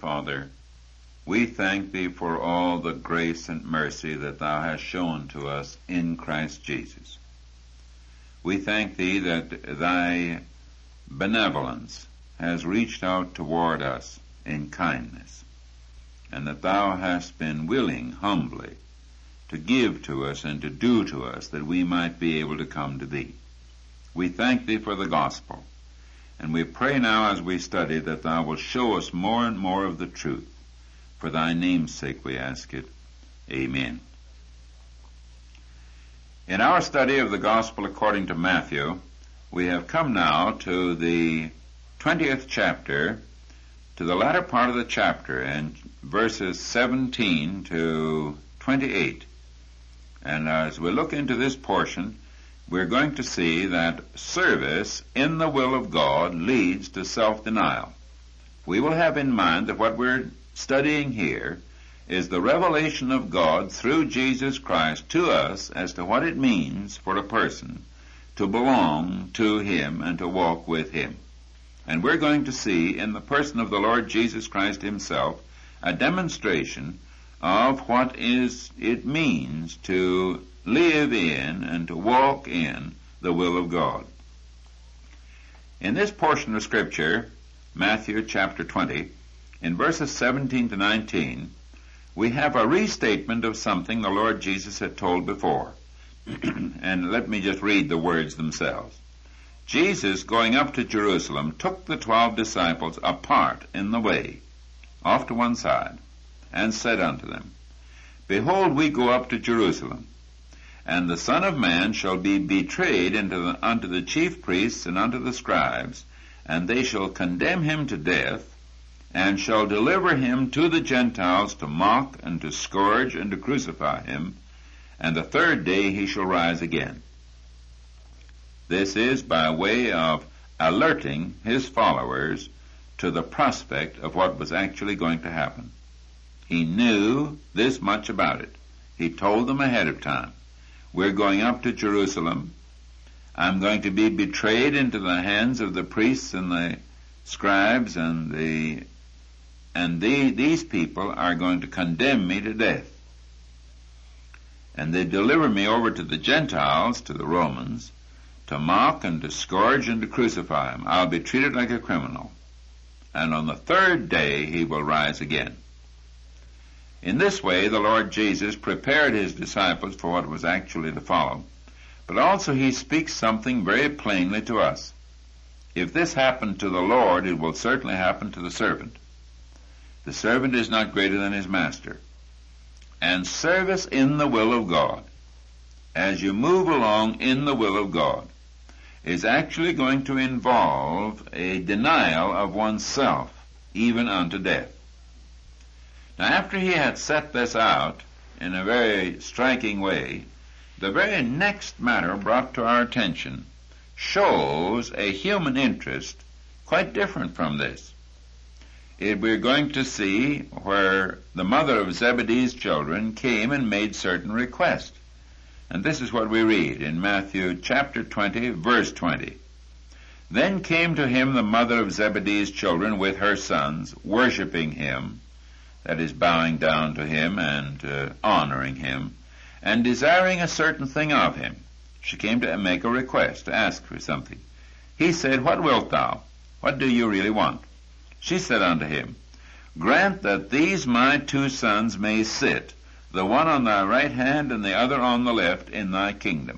Father, we thank Thee for all the grace and mercy that Thou hast shown to us in Christ Jesus. We thank Thee that Thy benevolence has reached out toward us in kindness, and that Thou hast been willing humbly to give to us and to do to us that we might be able to come to Thee. We thank Thee for the gospel, and we pray now as we study that Thou wilt show us more and more of the truth. For Thy name's sake we ask it. Amen. In our study of the gospel according to Matthew, we have come now to the 20th chapter, to the latter part of the chapter, and verses 17 to 28. And as we look into this portion, we're going to see that service in the will of God leads to self-denial. We will have in mind that what we're studying here is the revelation of God through Jesus Christ to us as to what it means for a person to belong to Him and to walk with Him. And we're going to see in the person of the Lord Jesus Christ Himself a demonstration of what it means to live in and to walk in the will of God. In this portion of Scripture, Matthew chapter 20, in verses 17 to 19, we have a restatement of something the Lord Jesus had told before. And let me just read the words themselves. Jesus, going up to Jerusalem, took the 12 disciples apart in the way, off to one side, and said unto them, Behold, we go up to Jerusalem, and the Son of Man shall be betrayed unto the chief priests and unto the scribes, and they shall condemn him to death, and shall deliver him to the Gentiles to mock and to scourge and to crucify him, and the third day he shall rise again. This is by way of alerting his followers to the prospect of what was actually going to happen. He knew this much about it. He told them ahead of time. We're going up to Jerusalem. I'm going to be betrayed into the hands of the priests and the scribes, and these people are going to condemn me to death. And they deliver me over to the Gentiles, to the Romans, to mock and to scourge and to crucify him. I'll be treated like a criminal. And on the third day he will rise again. In this way, the Lord Jesus prepared his disciples for what was actually to follow, but also he speaks something very plainly to us. If this happened to the Lord, it will certainly happen to the servant. The servant is not greater than his master. And service in the will of God, as you move along in the will of God, is actually going to involve a denial of oneself, even unto death. Now, after he had set this out in a very striking way, the very next matter brought to our attention shows a human interest quite different from this. We're going to see where the mother of Zebedee's children came and made certain requests. And this is what we read in Matthew chapter 20, verse 20. Then came to him the mother of Zebedee's children with her sons, worshiping him, that is, bowing down to him and honoring him, and desiring a certain thing of him. She came to make a request, to ask for something. He said, What wilt thou? What do you really want? She said unto him, Grant that these my 2 sons may sit, the one on thy right hand and the other on the left, in thy kingdom.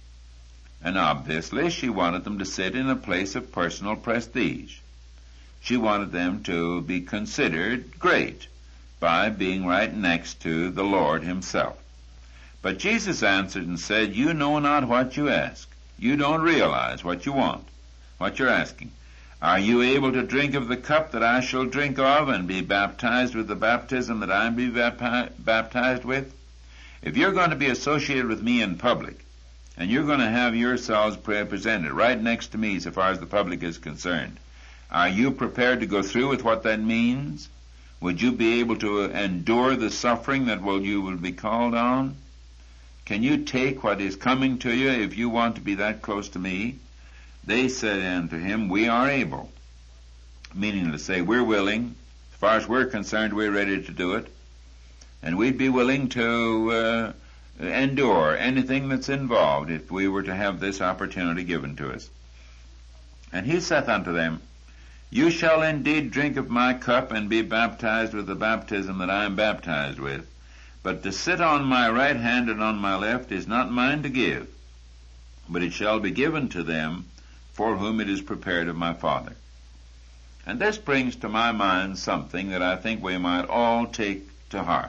And obviously she wanted them to sit in a place of personal prestige. She wanted them to be considered great by being right next to the Lord himself. But Jesus answered and said, You know not what you ask. You don't realize what you want, what you're asking. Are you able to drink of the cup that I shall drink of, and be baptized with the baptism that I be baptized with? If you're going to be associated with me in public, and you're going to have yourselves presented right next to me so far as the public is concerned, are you prepared to go through with what that means? Would you be able to endure the suffering that you will be called on? Can you take what is coming to you if you want to be that close to me? They said unto him, We are able. Meaning to say, we're willing, As far as we're concerned, we're ready to do it. And we'd be willing to endure anything that's involved if we were to have this opportunity given to us. And he saith unto them, You shall indeed drink of my cup and be baptized with the baptism that I am baptized with. But to sit on my right hand and on my left is not mine to give, but it shall be given to them for whom it is prepared of my Father. And this brings to my mind something that I think we might all take to heart.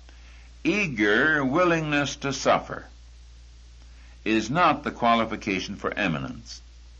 Eager willingness to suffer is not the qualification for eminence.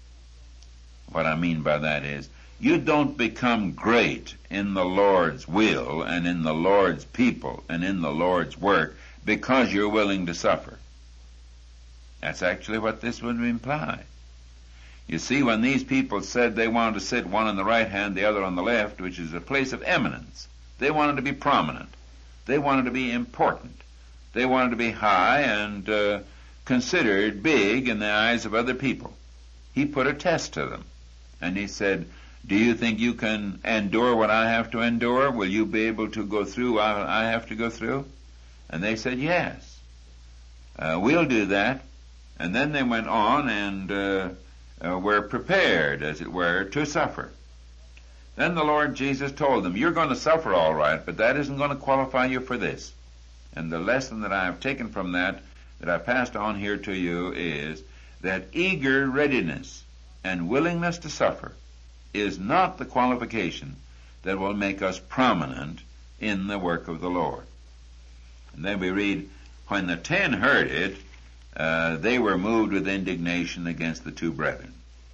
What I mean by that is, you don't become great in the Lord's will and in the Lord's people and in the Lord's work because you're willing to suffer. That's actually what this would imply. You see, when these people said they wanted to sit one on the right hand, the other on the left, which is a place of eminence, they wanted to be prominent. They wanted to be important. They wanted to be high and considered big in the eyes of other people. He put a test to them, and he said, Do you think you can endure what I have to endure? Will you be able to go through what I have to go through? And they said, Yes. We'll do that. And then they went on and were prepared, as it were, to suffer. Then the Lord Jesus told them, You're going to suffer all right, but that isn't going to qualify you for this. And the lesson that I have taken from that I passed on here to you, is that eager readiness and willingness to suffer is not the qualification that will make us prominent in the work of the Lord. And then we read, When the 10 heard it, they were moved with indignation against the 2 brethren.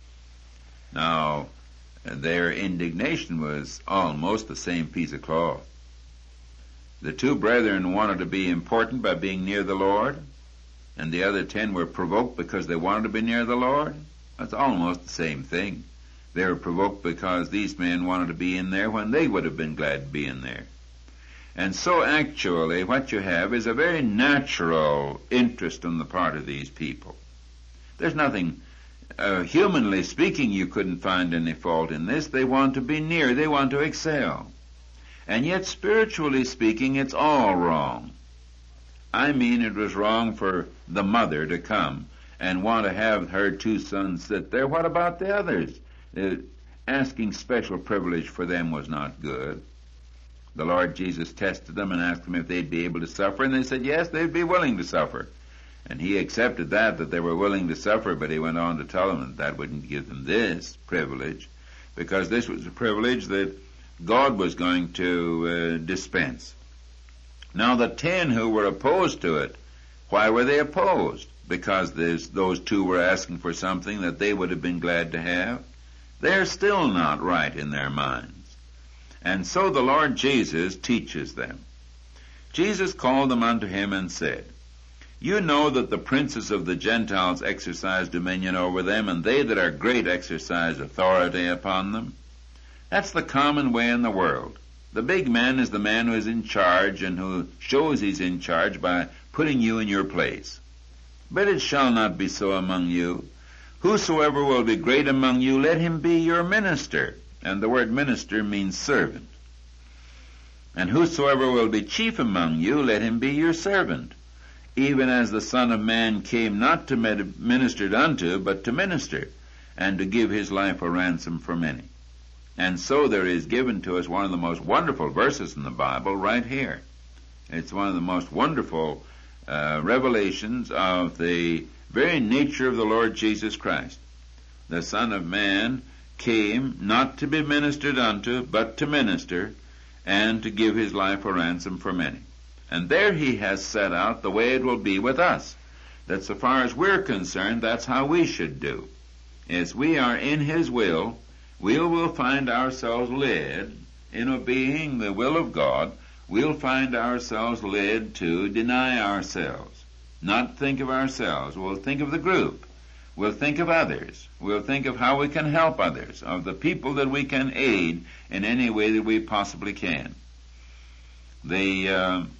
Now, their indignation was almost the same piece of cloth. The 2 brethren wanted to be important by being near the Lord, and the other 10 were provoked because they wanted to be near the Lord. That's almost the same thing. They were provoked because these men wanted to be in there when they would have been glad to be in there. And so actually what you have is a very natural interest on the part of these people. There's nothing, humanly speaking, you couldn't find any fault in this. They want to be near. They want to excel. And yet spiritually speaking, it's all wrong. I mean, it was wrong for the mother to come and want to have her 2 sons sit there. What about the others? Asking special privilege for them was not good. The Lord Jesus tested them and asked them if they'd be able to suffer, and they said yes, they'd be willing to suffer. And he accepted that they were willing to suffer, but he went on to tell them that wouldn't give them this privilege, because this was a privilege that God was going to dispense. Now the 10 who were opposed to it, why were they opposed? Because those 2 were asking for something that they would have been glad to have. They're still not right in their minds. And so the Lord Jesus teaches them. Jesus called them unto him and said, You know that the princes of the Gentiles exercise dominion over them, and they that are great exercise authority upon them. That's the common way in the world. The big man is the man who is in charge and who shows he's in charge by putting you in your place. But it shall not be so among you. Whosoever will be great among you, let him be your minister. And the word minister means servant. And whosoever will be chief among you, let him be your servant. Even as the Son of Man came not to minister unto, but to minister, and to give his life a ransom for many. And so there is given to us one of the most wonderful verses in the Bible right here. It's one of the most wonderful revelations of the very nature of the Lord Jesus Christ. The Son of Man came not to be ministered unto, but to minister, and to give his life a ransom for many. And there he has set out the way it will be with us. That so far as we're concerned, that's how we should do. As we are in his will, we will find ourselves led in obeying the will of God. We'll find ourselves led to deny ourselves, not think of ourselves. We'll think of the group. We'll think of others. We'll think of how we can help others, of the people that we can aid in any way that we possibly can. The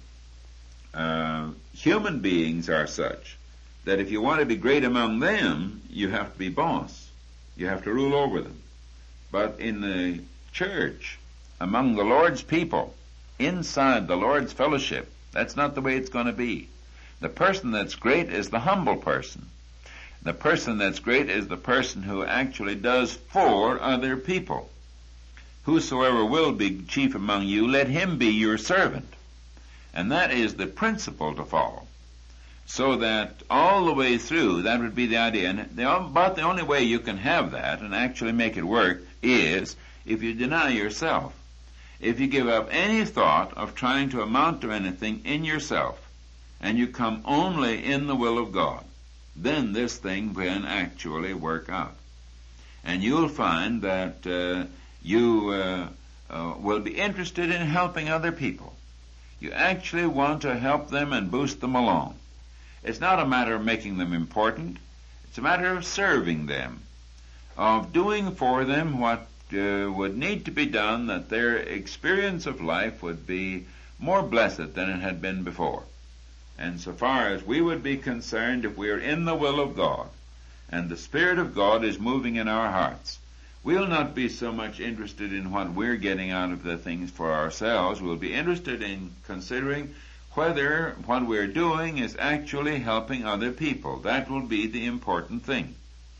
human beings are such that if you want to be great among them, you have to be boss. You have to rule over them. But in the church, among the Lord's people, inside the Lord's fellowship, that's not the way it's going to be. The person that's great is the humble person. The person that's great is the person who actually does for other people. Whosoever will be chief among you, let him be your servant. And that is the principle to follow. So that all the way through, that would be the idea. And about the only way you can have that and actually make it work is if you deny yourself. If you give up any thought of trying to amount to anything in yourself, and you come only in the will of God, then this thing can actually work out. And you'll find that you will be interested in helping other people. You actually want to help them and boost them along. It's not a matter of making them important. It's a matter of serving them, of doing for them what would need to be done, that their experience of life would be more blessed than it had been before. And so far as we would be concerned, if we are in the will of God, and the Spirit of God is moving in our hearts, we'll not be so much interested in what we're getting out of the things for ourselves. We'll be interested in considering whether what we're doing is actually helping other people. That will be the important thing.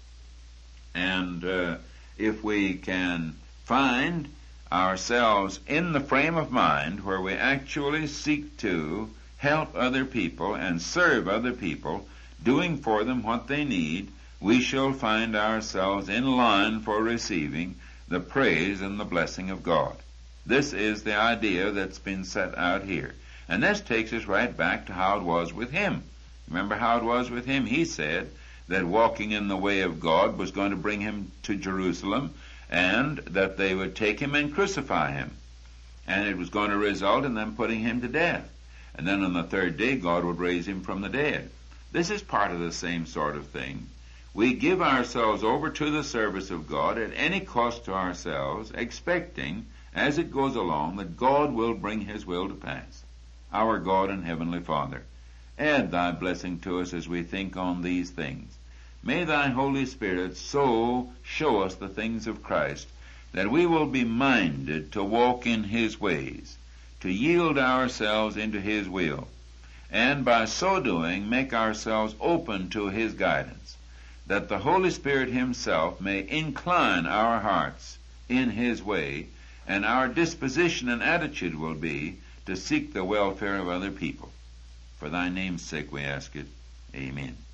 And if we can find ourselves in the frame of mind where we actually seek to help other people and serve other people, doing for them what they need, we shall find ourselves in line for receiving the praise and the blessing of God. This is the idea that's been set out here. And this takes us right back to how it was with him. Remember how it was with him? He said that walking in the way of God was going to bring him to Jerusalem, and that they would take him and crucify him. And it was going to result in them putting him to death. And then on the third day, God would raise him from the dead. This is part of the same sort of thing. We give ourselves over to the service of God at any cost to ourselves, expecting, as it goes along, that God will bring his will to pass. Our God and Heavenly Father, add thy blessing to us as we think on these things. May thy Holy Spirit so show us the things of Christ that we will be minded to walk in his ways, to yield ourselves into his will, and by so doing make ourselves open to his guidance, that the Holy Spirit himself may incline our hearts in his way, and our disposition and attitude will be to seek the welfare of other people. For thy name's sake we ask it. Amen.